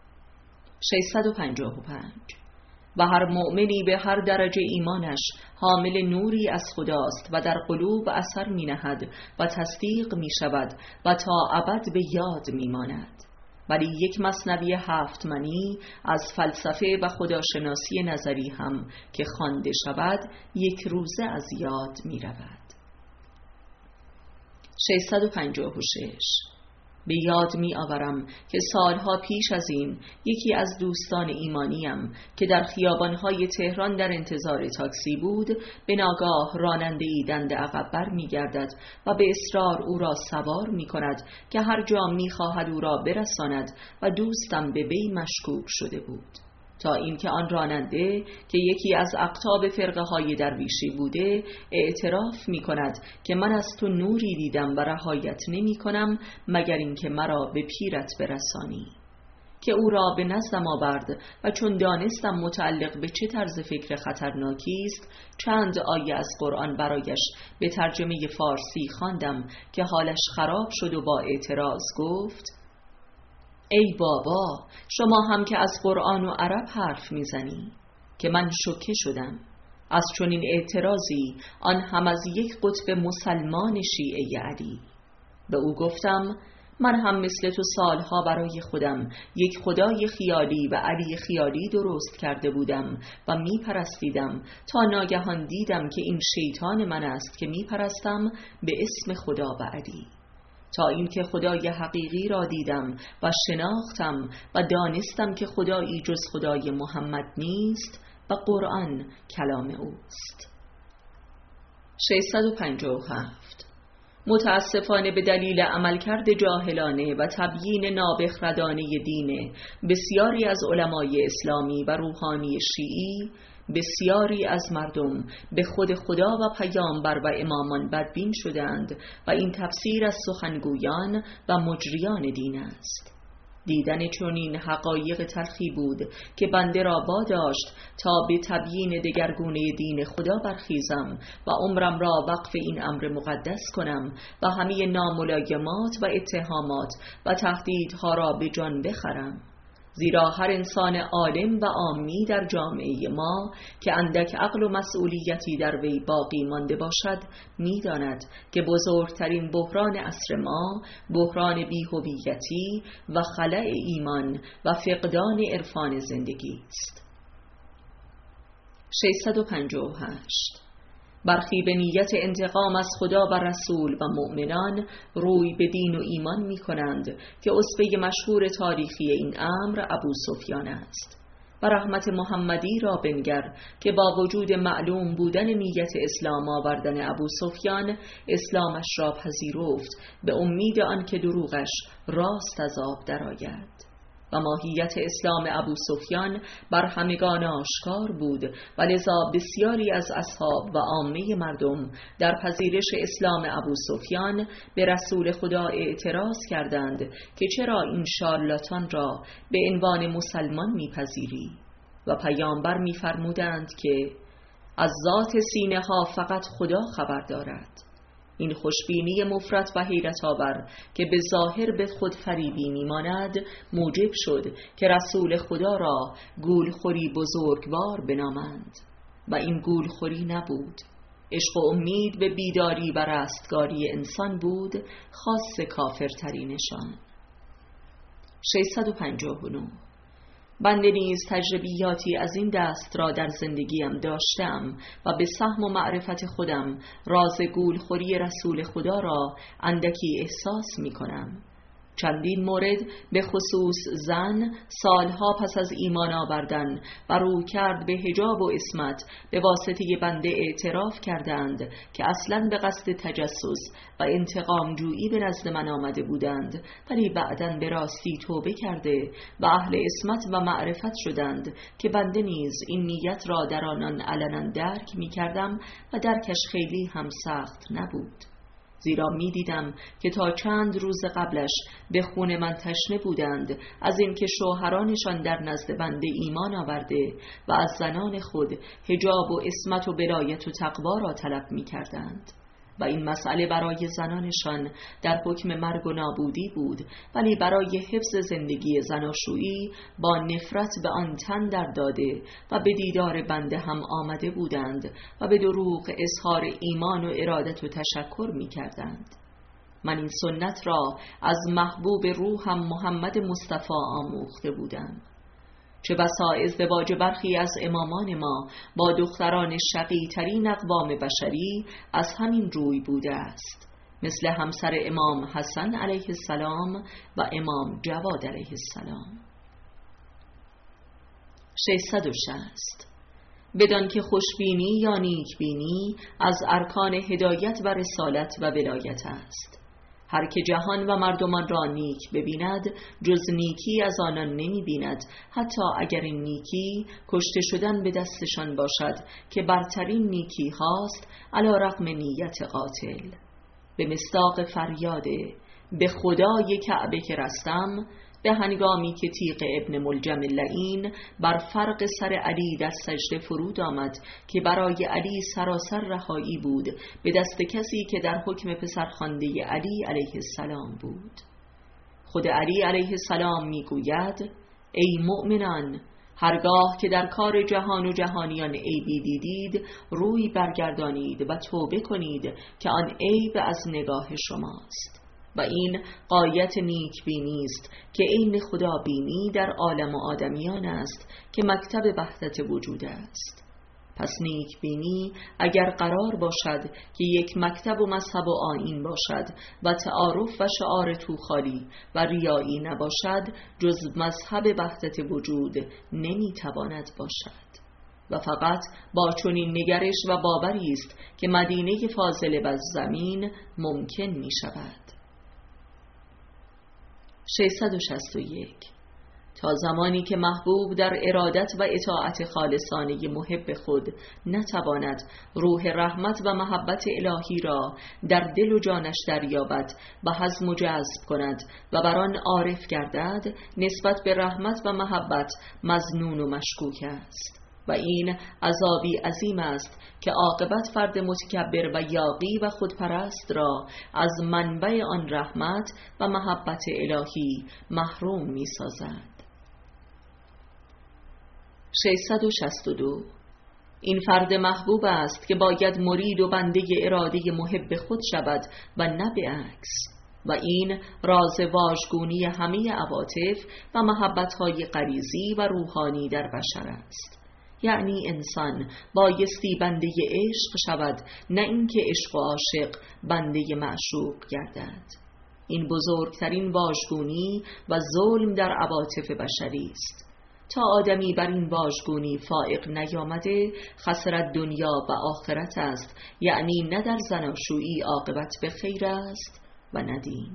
655. و هر مؤمنی به هر درجه ایمانش حامل نوری از خداست و در قلوب اثر می نهد و تصدیق می شود و تا ابد به یاد می ماند. ولی یک مثنوی 7 معنی از فلسفه و خداشناسی نظری هم که خوانده شود یک روزه از یاد می رود. 656. به یاد می آورم که سالها پیش از این یکی از دوستان ایمانیم که در خیابانهای تهران در انتظار تاکسی بود، به ناگاه راننده‌ای دنده عقب بر می گردد و به اصرار او را سوار می کند که هر جا می خواهد او را برساند و دوستم به وی مشکوک شده بود، تا اینکه آن راننده که یکی از اقطاب فرقه های درویشی بوده اعتراف می کند که من از تو نوری دیدم و رهایت نمی کنم مگر اینکه مرا به پیرت برسانی، که او را به نزدم آورد و چون دانستم متعلق به چه طرز فکر خطرناکی است، چند آیه از قرآن برایش به ترجمه فارسی خواندم که حالش خراب شد و با اعتراض گفت: ای بابا، شما هم که از قرآن و عرب حرف میزنی؟ که من شوکه شدم از چنین اعتراضی، آن هم از یک قطب مسلمان شیعه علی. به او گفتم من هم مثل تو سالها برای خودم یک خدای خیالی و علی خیالی درست کرده بودم و میپرستیدم، تا ناگهان دیدم که این شیطان من است که میپرستم به اسم خدا و علی، تا اینکه خدای حقیقی را دیدم و شناختم و دانستم که خدایی جز خدای محمد نیست و قرآن کلام اوست. 657. متاسفانه به دلیل عملکرد جاهلانه و تبیین نابخردانه دین بسیاری از علمای اسلامی و روحانی شیعی، بسیاری از مردم به خود خدا و پیامبر و امامان بدبین شدند و این تفسیر از سخنگویان و مجریان دین است. دیدن چنین حقایق تلخی بود که بنده را واداشت تا به تبیین دگرگونه دین خدا برخیزم و عمرم را وقف این امر مقدس کنم و همه ناملایمات و اتهامات و تهدیدها را به جان بخرم، زیرا هر انسان عالم و عامی در جامعه ما که اندک عقل و مسئولیتی در وی باقی مانده باشد می‌داند که بزرگترین بحران عصر ما بحران بی‌هویتی و خلأ ایمان و فقدان عرفان زندگی است. 658. برخی به نیت انتقام از خدا و رسول و مؤمنان روی به دین و ایمان می کنند که اسوه مشهور تاریخی این امر ابو سفیان است. و رحمت محمدی را بنگر که با وجود معلوم بودن نیت اسلام آوردن ابو سفیان، اسلامش را پذیرفت به امید آن که دروغش راست از آب درآید. و ماهیت اسلام ابو سفیان بر همگان آشکار بود و لذا بسیاری از اصحاب و عامه مردم در پذیرش اسلام ابو سفیان به رسول خدا اعتراض کردند که چرا این شارلاتان را به عنوان مسلمان میپذیری؟ و پیامبر میفرمودند که از ذات سینه ها فقط خدا خبر دارد. این خوشبینی مفرط و حیرت آور که به ظاهر به خود فریبی میماند موجب شد که رسول خدا را گولخوری بزرگوار بنامند، و این گولخوری نبود. عشق و امید به بیداری و رستگاری انسان بود، خاص کافرترینشان. 659. بنده نیز تجربیاتی از این دست را در زندگیم داشتم و به سهم و معرفت خودم راز گولخوری رسول خدا را اندکی احساس می کنم. چندین مورد به خصوص زن سالها پس از ایمان آوردن و رویکرد به حجاب و عصمت به واسطه بنده اعتراف کردند که اصلاً به قصد تجسس و انتقام جویی به نزد من آمده بودند، ولی بعداً به راستی توبه کرده و اهل عصمت و معرفت شدند که بنده نیز این نیت را در آنان علنا درک می کردم و درکش خیلی هم سخت نبود، زیرا می دیدم که تا چند روز قبلش به خون من تشنه بودند از اینکه شوهرانشان در نزد بنده ایمان آورده و از زنان خود حجاب و عصمت و ولایت و تقوا را طلب می کردند و این مسئله برای زنانشان در حکم مرگ و نابودی بود، ولی برای حفظ زندگی زناشویی با نفرت به آن تن در داده و به دیدار بنده هم آمده بودند و به دروغ اظهار ایمان و ارادت و تشکر می کردند. من این سنت را از محبوب روحم محمد مصطفی آموخته بودم. چه بسا ازدواج برخی از امامان ما با دختران شقی ترین اقوام بشری از همین روی بوده است، مثل همسر امام حسن علیه السلام و امام جواد علیه السلام. 660. بدان که خوشبینی یا نیکبینی از ارکان هدایت و رسالت و ولایت است. هر که جهان و مردمان را نیک ببیند جز نیکی از آنان نمی بیند، حتی اگر این نیکی کشته شدن به دستشان باشد که برترین نیکی هاست، علی رغم نیت قاتل. به مصداق فریاده به خدای کعبه که رستم، به هنگامی که تیغ ابن ملجم لعین بر فرق سر علی در سجده فرود آمد که برای علی سراسر رهایی بود به دست کسی که در حکم پسرخوانده علی علیه السلام بود. خود علی علیه السلام می گوید: ای مؤمنان، هرگاه که در کار جهان و جهانیان عیبی دیدید روی برگردانید و توبه کنید که آن عیب از نگاه شماست. و این غایت نیکبینی است که عین خدابینی در عالم و آدمیان است که مکتب وحدت وجود است. پس نیکبینی اگر قرار باشد که یک مکتب و مذهب و آیین باشد و تعارف و شعار توخالی و ریایی نباشد، جز مذهب وحدت وجود نمیتواند باشد و فقط با چنین نگرش و باوری است که مدینه فاضله و زمین ممکن می شود. 661. تا زمانی که محبوب در ارادت و اطاعت خالصانه محب خود نتواند روح رحمت و محبت الهی را در دل و جانش دریابد و هضم و جذب کند و بر آن عارف گردد، نسبت به رحمت و محبت مظنون و مشکوک است و این عذابی عظیم است که عاقبت فرد متکبر و یاغی و خودپرست را از منبع آن رحمت و محبت الهی محروم می سازد. 662. این فرد محبوب است که باید مرید و بنده اراده محب خود شود و نه به عکس، و این راز واژگونی همه عواطف و محبت‌های غریزی و روحانی در بشر است. یعنی انسان بایستی بنده عشق شود، نه اینکه عشق و عاشق بنده معشوق گردد. این بزرگترین واژگونی و ظلم در عواطف بشری است. تا آدمی بر این واژگونی فائق نیامده، خسارت دنیا و آخرت است، یعنی نه در زناشویی عاقبت به خیر است و نه دین.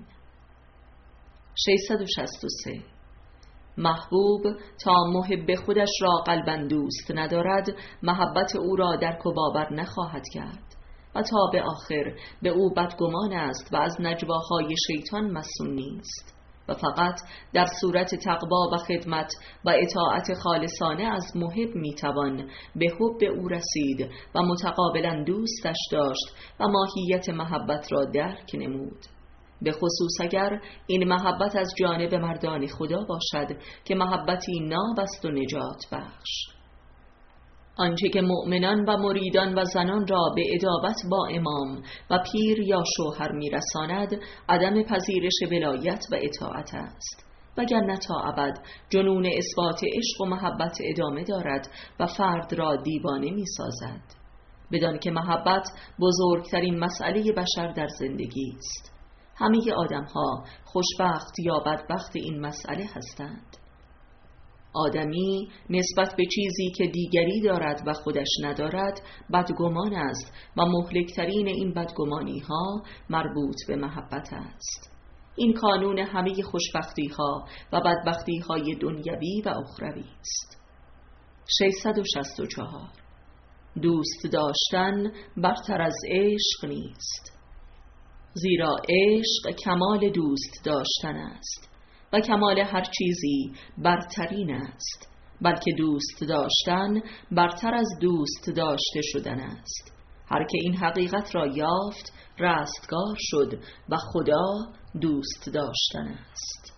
663. محبوب تا محب خودش را قلباً دوست ندارد، محبت او را درک و باور نخواهد کرد و تا به آخر به او بدگمان است و از نجواهای شیطان مصون نیست و فقط در صورت تقوا و خدمت و اطاعت خالصانه از محب میتوان به حب او رسید و متقابلاً دوستش داشت و ماهیت محبت را درک نمود، به خصوص اگر این محبت از جانب مردان خدا باشد که محبتی ناب است و نجات بخش. آنچه که مؤمنان و مریدان و زنان را به ادابت با امام و پیر یا شوهر میرساند، عدم پذیرش ولایت و اطاعت است، وگرنه تا ابد جنون اثبات عشق و محبت ادامه دارد و فرد را دیوانه میسازد، بدان که محبت بزرگترین مسئله بشر در زندگی است. همه آدم‌ها خوشبخت یا بدبخت این مسئله هستند. آدمی نسبت به چیزی که دیگری دارد و خودش ندارد بدگمان است و مهلکترین این بدگمانی‌ها مربوط به محبت است. این قانون همه خوشبختی‌ها و بدبختی‌های دنیوی و اخروی است. 664. دوست داشتن برتر از عشق نیست. زیرا عشق کمال دوست داشتن است و کمال هر چیزی برترین است، بلکه دوست داشتن برتر از دوست داشته شدن است. هر که این حقیقت را یافت رستگار شد و خدا دوست داشتن است.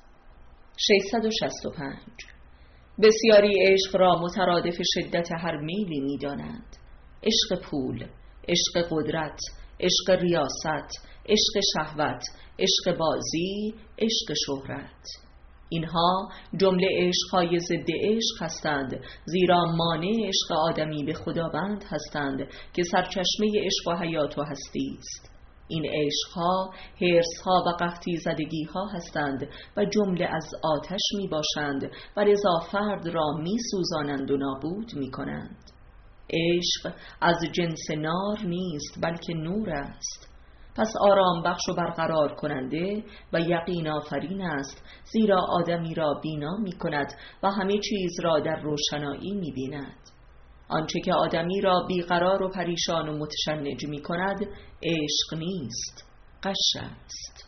665. بسیاری عشق را مترادف شدت هر میلی می دانند. عشق پول، عشق قدرت، عشق ریاست، عشق شهوت، عشق بازی، عشق شهرت. اینها جمله عشقهای ضد عشق هستند، زیرا مانع عشق آدمی به خداوند هستند که سرچشمه عشق و حیات و هستی است. این عشقها حرصها و قحطی زدگیها هستند و جمله از آتش می باشند و لذا فرد را می سوزانند و نابود می کنند. عشق از جنس نار نیست بلکه نور است. پس آرام بخش و برقرار کننده و یقین آفرین است، زیرا آدمی را بینا می کند و همه چیز را در روشنایی می بیند. آنچه که آدمی را بیقرار و پریشان و متشنج می کند عشق نیست، غش است.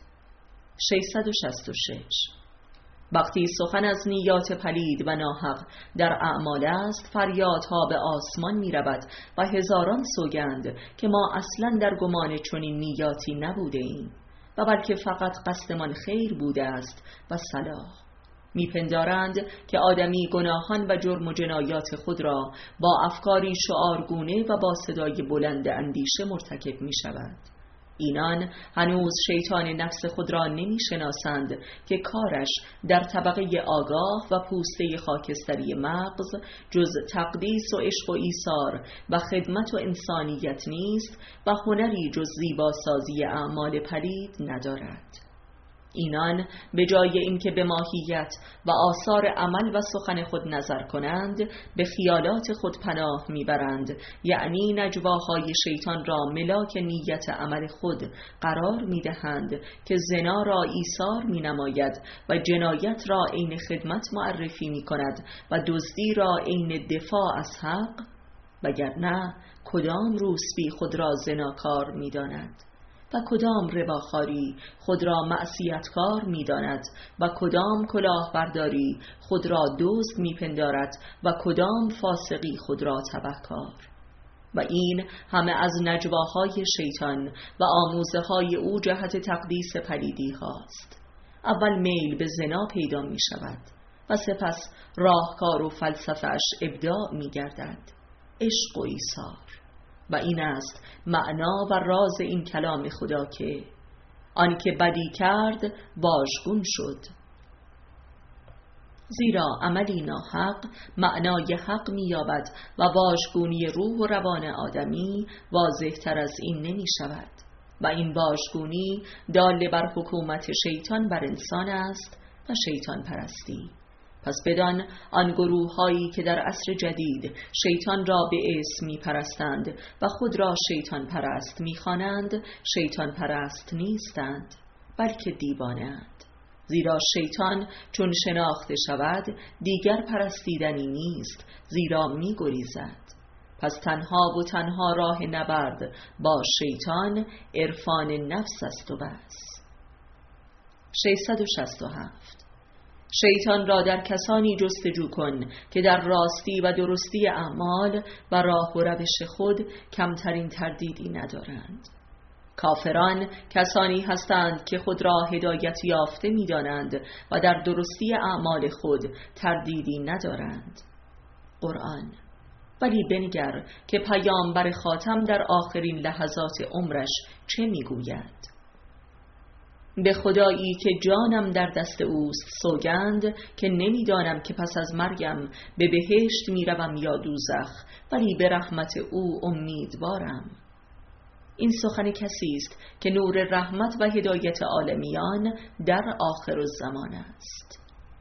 666. وقتی سخن از نیات پلید و ناحق در اعمال است، فریادها به آسمان می رود و هزاران سوگند که ما اصلا در گمان چنین نیاتی نبوده ایم و بلکه فقط قصدمان خیر بوده است و صلاح. میپندارند که آدمی گناهان و جرم و جنایات خود را با افکاری شعارگونه و با صدای بلند اندیشه مرتکب می شود. اینان هنوز شیطان نفس خود را نمی شناسند که کارش در طبقه آگاه و پوسته خاکستری مغز جز تقدیس و عشق و ایثار و خدمت و انسانیت نیست و هنری جز زیباسازی اعمال پلید ندارد. اینان به جای اینکه به ماهیت و آثار عمل و سخن خود نظر کنند به خیالات خود پناه میبرند، یعنی نجواهای شیطان را ملاک نیت عمل خود قرار میدهند که زنا را ایثار مینماید و جنایت را عین خدمت معرفی میکند و دزدی را عین دفاع از حق، وگرنه کدام روسبی خود را زناکار میداند و کدام رباخواری خود را معصیتکار می‌داند و کدام کلاهبرداری خود را دزد می‌پندارد و کدام فاسقی خود را تبهکار. و این همه از نجواهای شیطان و آموزه‌های او جهت تقدیس پلیدی هاست. اول میل به زنا پیدا می‌شود و سپس راهکار و فلسفه‌اش ابداع می‌گردد، عشق و ایثار. و این است معنا و راز این کلام خدا که آنکه بدی کرد واژگون شد. زیرا عملی ناحق معنای حق می‌یابد و واژگونی روح و روان آدمی واضح تر از این نمی شود و این واژگونی دال بر حکومت شیطان بر انسان است و شیطان پرستی. پس بدان آن گروه هایی که در عصر جدید شیطان را به اسم می پرستند و خود را شیطان پرست می خوانند، شیطان پرست نیستند بلکه دیوانه‌اند. زیرا شیطان چون شناخته شود دیگر پرستیدنی نیست، زیرا می گریزد. پس تنها و تنها راه نبرد با شیطان عرفان نفس است و بس. 667. شیطان را در کسانی جستجو کن که در راستی و درستی اعمال و راه و روش خود کمترین تردیدی ندارند. کافران کسانی هستند که خود را هدایت یافته می دانند و در درستی اعمال خود تردیدی ندارند. قرآن. ولی بنگر که پیامبر خاتم در آخرین لحظات عمرش چه می گوید؟ به خدایی که جانم در دست اوست سوگند که نمیدانم که پس از مرگم به بهشت میروم یا دوزخ، ولی به رحمت او امیدوارم. این سخن کسی است که نور رحمت و هدایت عالمیان در آخرالزمان است.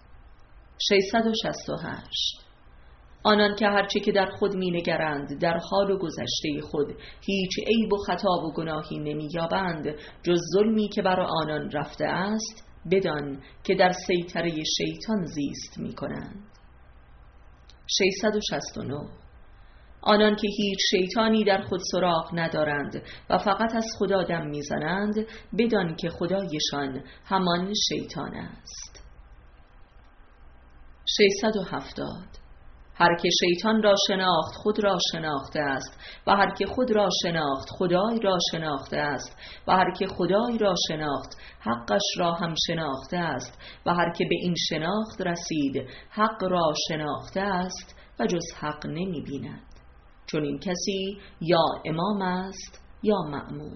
668. آنان که هرچه که در خود می نگرند در حال و گذشته خود هیچ عیب و خطا و گناهی نمی یابند جز ظلمی که بر آنان رفته است، بدان که در سیطره شیطان زیست می کنند. 669. آنان که هیچ شیطانی در خود سراغ ندارند و فقط از خدا دم می زنند، بدان که خدایشان همان شیطان است. 670. هر که شیطان را شناخت خود را شناخته است و هر که خود را شناخت خدای را شناخته است و هر که خدای را شناخت حقش را هم شناخته است و هر که به این شناخت رسید حق را شناخته است و جز حق نمی بیند. چون این کسی یا امام است یا مأموم.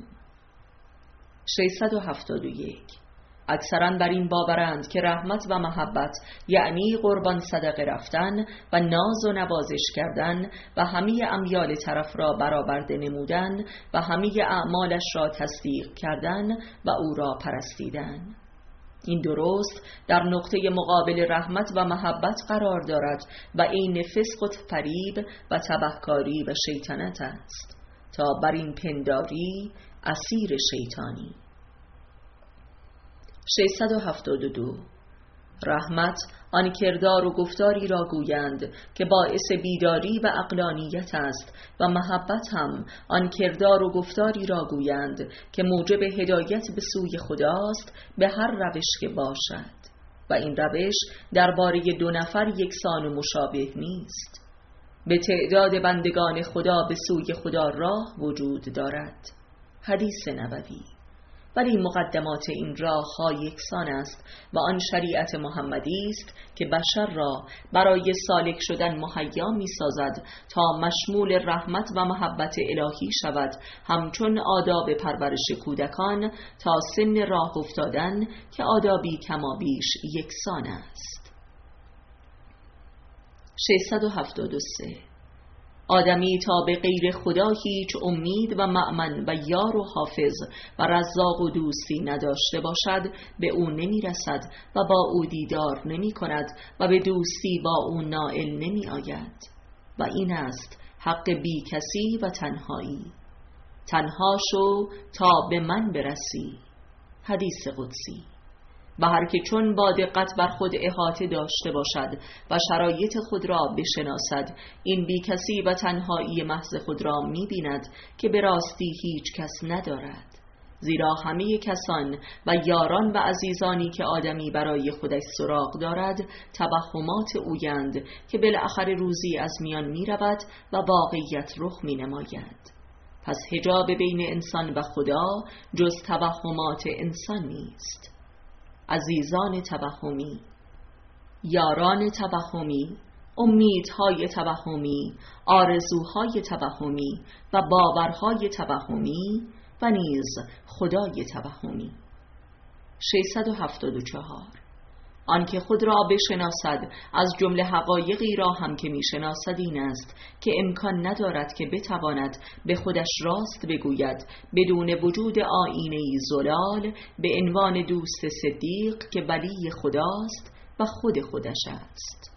671. اکثرا بر این باورند که رحمت و محبت یعنی قربان صدقه رفتن و ناز و نوازش کردن و همه امیال طرف را برآورده نمودن و همه اعمالش را تصدیق کردن و او را پرستیدن. این درست در نقطه مقابل رحمت و محبت قرار دارد و عین فسق و فریب و تبهکاری و شیطنت است، تا بر این پنداری اسیر شیطانی. 672. رحمت آن کردار و گفتاری را گویند که باعث بیداری و عقلانیت است و محبت هم آن کردار و گفتاری را گویند که موجب هدایت به سوی خداست به هر روش که باشد و این روش درباره دو نفر یکسان و مشابه نیست. به تعداد بندگان خدا به سوی خدا راه وجود دارد. حدیث نبوی. ولی مقدمات این راه ها یکسان است و آن شریعت محمدی است که بشر را برای سالک شدن مهیا می سازد تا مشمول رحمت و محبت الهی شود، همچون آداب پرورش کودکان تا سن راه افتادن که آدابی کمابیش یکسان است. 673. آدمی تا به غیر خدا هیچ امید و مأمن و یار و حافظ و رزاق و دوستی نداشته باشد به او نمی رسد و با او دیدار نمی کند و به دوستی با او نائل نمی آید و این است حق بی کسی و تنهایی. تنها شو تا به من برسی. حدیث قدسی. و هر که چون با دقت بر خود احاطه داشته باشد و شرایط خود را بشناسد، این بی کسی و تنهایی محض خود را می بیند که به راستی هیچ کس ندارد، زیرا همه کسان و یاران و عزیزانی که آدمی برای خودش سراغ دارد توهمات اویند که بالاخره روزی از میان می رود و واقعیت رخ می نماید. پس حجاب بین انسان و خدا جز توهمات انسان نیست. عزیزان توهمی، یاران توهمی، امیدهای توهمی، آرزوهای توهمی و باورهای توهمی و نیز خدای توهمی. 674. آنکه خود را بشناسد از جمله حقایقی را هم که میشناسد این است که امکان ندارد که بتواند به خودش راست بگوید بدون وجود آیینه‌ای زلال به عنوان دوست صدیق که ولی خداست و خود خودش است.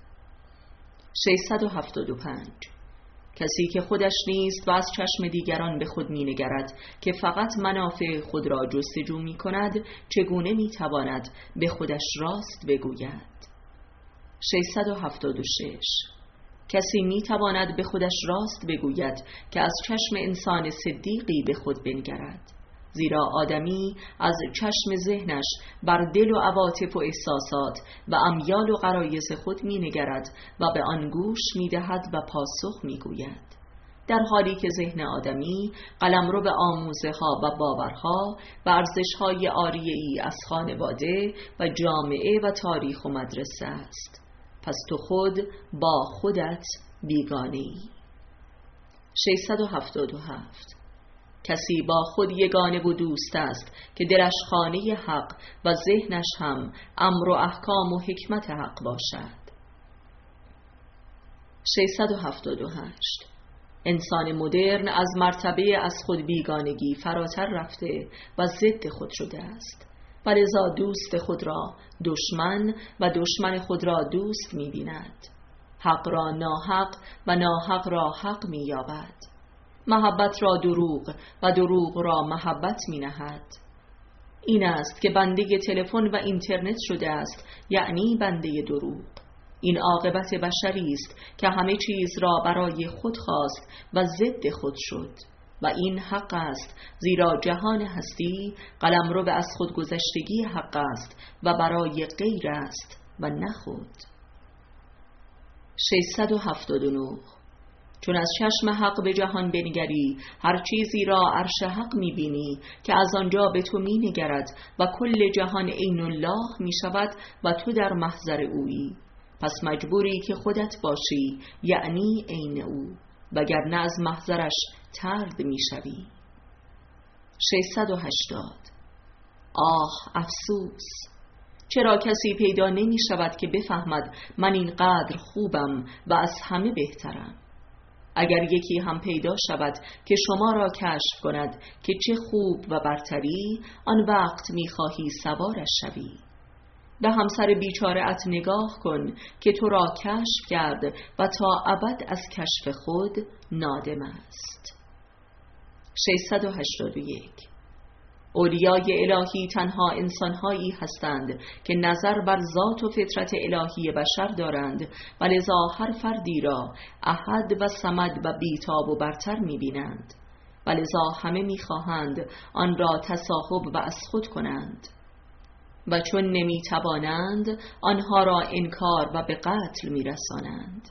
675. کسی که خودش نیست و از چشم دیگران به خود می نگرد که فقط منافع خود را جستجو می کند، چگونه می تواند به خودش راست بگوید؟ 676. کسی می تواند به خودش راست بگوید که از چشم انسان صدیقی به خود بنگرد، زیرا آدمی از چشم ذهنش بر دل و عواطف و احساسات و امیال و غرایز خود می نگرد و به آن گوش می دهد و پاسخ می گوید، در حالی که ذهن آدمی قلمرو به آموزه ها و باورها و ارزش های عاریه‌ای از خانواده و جامعه و تاریخ و مدرسه است. پس تو خود با خودت بیگانه‌ای. 677. کسی با خود یگانه و دوست است که دلش خانه حق و ذهنش هم امر و احکام و حکمت حق باشد. 678. انسان مدرن از مرتبه از خود بیگانگی فراتر رفته و ضد خود شده است و لذا دوست خود را دشمن و دشمن خود را دوست می بیند. حق را ناحق و ناحق را حق می یابد. محبت را دروغ و دروغ را محبت می نهد. این است که بنده تلفن و اینترنت شده است، یعنی بنده دروغ. این عاقبت بشری است که همه چیز را برای خود خواست و ضد خود شد و این حق است، زیرا جهان هستی قلمرو از خود گذشتگی حق است و برای غیر است و نه خود. 679. چون از چشم حق به جهان بنگری، هر چیزی را عرش حق می‌بینی که از آنجا به تو می‌نگرد و کل جهان عین الله می‌شود و تو در محضر اویی. پس مجبوری که خودت باشی، یعنی عین او، وگرنه از محضرش طرد می‌شوی. 680. آه افسوس! چرا کسی پیدا نمی شود که بفهمد من اینقدر خوبم و از همه بهترم؟ اگر یکی هم پیدا شود که شما را کشف کند که چه خوب و برتری، آن وقت می خواهی سوارش شوی. به همسر بیچاره‌ات نگاه کن که تو را کشف کرد و تا ابد از کشف خود نادم است. 681. اولیای الهی تنها انسانهایی هستند که نظر بر ذات و فطرت الهی بشر دارند و لذا هر فردی را احد و صمد و بیتاب و برتر می‌بینند و لذا همه می‌خواهند آن را تصاحب و از خود کنند و چون نمی‌توانند آنها را انکار و به قتل می‌رسانند.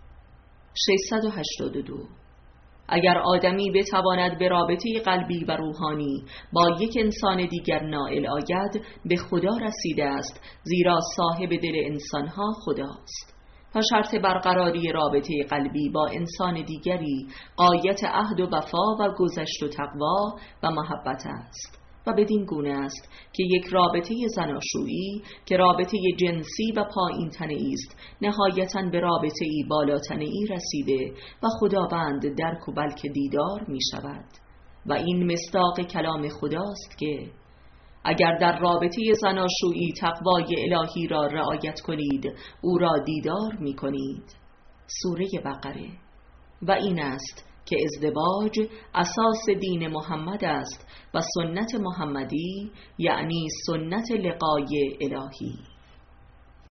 682. اگر آدمی بتواند به رابطه قلبی و روحانی با یک انسان دیگر نائل آید، به خدا رسیده است، زیرا صاحب دل انسانها خداست. و شرط برقراری رابطه قلبی با انسان دیگری غایت عهد و وفا و گذشت و تقوا و محبت است و بدین گونه است که یک رابطه زناشویی که رابطه جنسی و پایین تنه‌ای است، نهایتاً به رابطه بالاتنه‌ای رسیده و خداوند درک و بلک دیدار می شود. و این مصداق کلام خداست که اگر در رابطه زناشویی تقوای الهی را رعایت کنید، او را دیدار می کنید. سوره بقره. و این است که ازدواج اساس دین محمد است و سنت محمدی یعنی سنت لقای الهی.